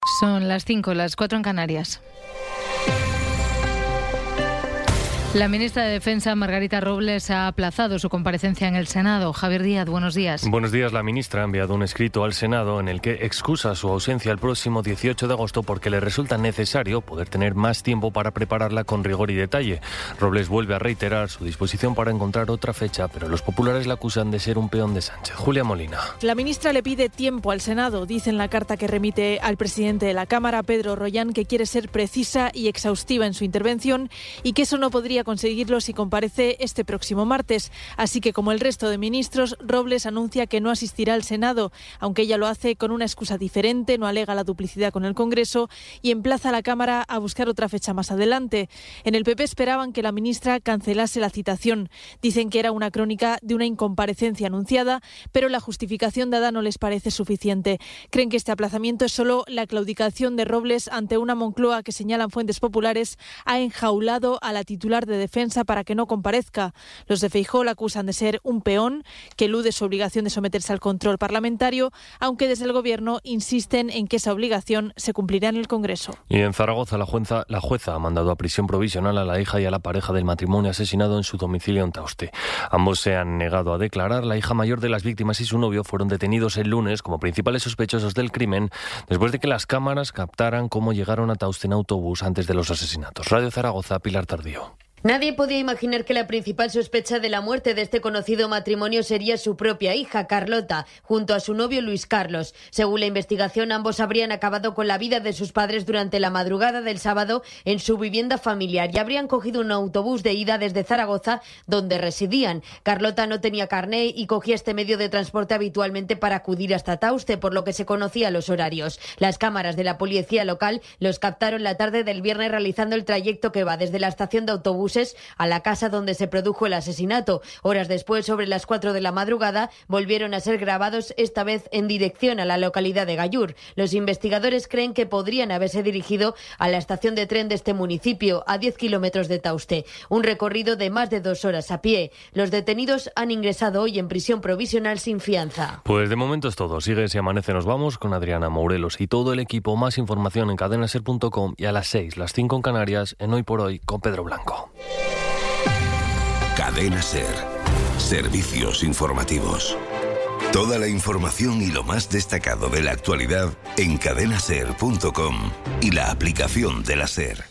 Son las 5, las 4 en Canarias. La ministra de Defensa, Margarita Robles, ha aplazado su comparecencia en el Senado. Javier Díaz, buenos días. Buenos días. La ministra ha enviado un escrito al Senado en el que excusa su ausencia el próximo 18 de agosto porque le resulta necesario poder tener más tiempo para prepararla con rigor y detalle. Robles vuelve a reiterar su disposición para encontrar otra fecha, pero los populares la acusan de ser un peón de Sánchez. Julia Molina. La ministra le pide tiempo al Senado. Dice en la carta que remite al presidente de la Cámara, Pedro Rollán, que quiere ser precisa y exhaustiva en su intervención y que eso no podría conseguirlo si comparece este próximo martes. Así que, como el resto de ministros, Robles anuncia que no asistirá al Senado, aunque ella lo hace con una excusa diferente, no alega la duplicidad con el Congreso y emplaza a la Cámara a buscar otra fecha más adelante. En el PP esperaban que la ministra cancelase la citación. Dicen que era una crónica de una incomparecencia anunciada, pero la justificación dada no les parece suficiente. Creen que este aplazamiento es solo la claudicación de Robles ante una Moncloa que, señalan fuentes populares, ha enjaulado a la titular de Defensa para que no comparezca. Los de Feijóo la acusan de ser un peón que elude su obligación de someterse al control parlamentario, aunque desde el Gobierno insisten en que esa obligación se cumplirá en el Congreso. Y en Zaragoza, la jueza ha mandado a prisión provisional a la hija y a la pareja del matrimonio asesinado en su domicilio en Tauste. Ambos se han negado a declarar. La hija mayor de las víctimas y su novio fueron detenidos el lunes como principales sospechosos del crimen después de que las cámaras captaran cómo llegaron a Tauste en autobús antes de los asesinatos. Radio Zaragoza, Pilar Tardío. Nadie podía imaginar que la principal sospecha de la muerte de este conocido matrimonio sería su propia hija, Carlota, junto a su novio Luis Carlos. Según la investigación, ambos habrían acabado con la vida de sus padres durante la madrugada del sábado en su vivienda familiar y habrían cogido un autobús de ida desde Zaragoza, donde residían. Carlota no tenía carné y cogía este medio de transporte habitualmente para acudir hasta Tauste, por lo que se conocía los horarios. Las cámaras de la policía local los captaron la tarde del viernes realizando el trayecto que va desde la estación de autobús a la casa donde se produjo el asesinato. Horas después, sobre las 4 de la madrugada, volvieron a ser grabados, esta vez en dirección a la localidad de Gallur. Los investigadores creen que podrían haberse dirigido a la estación de tren de este municipio, a 10 kilómetros de Tauste. Un recorrido de más de 2 horas a pie. Los detenidos han ingresado hoy en prisión provisional sin fianza. Pues de momento es todo. Sigue Si Amanece Nos Vamos con Adriana Mourelos y todo el equipo. Más información en cadenaser.com y a las 6, las 5 en Canarias, en Hoy por Hoy con Pedro Blanco. Cadena Ser. Servicios informativos. Toda la información y lo más destacado de la actualidad en cadenaser.com y la aplicación de la Ser.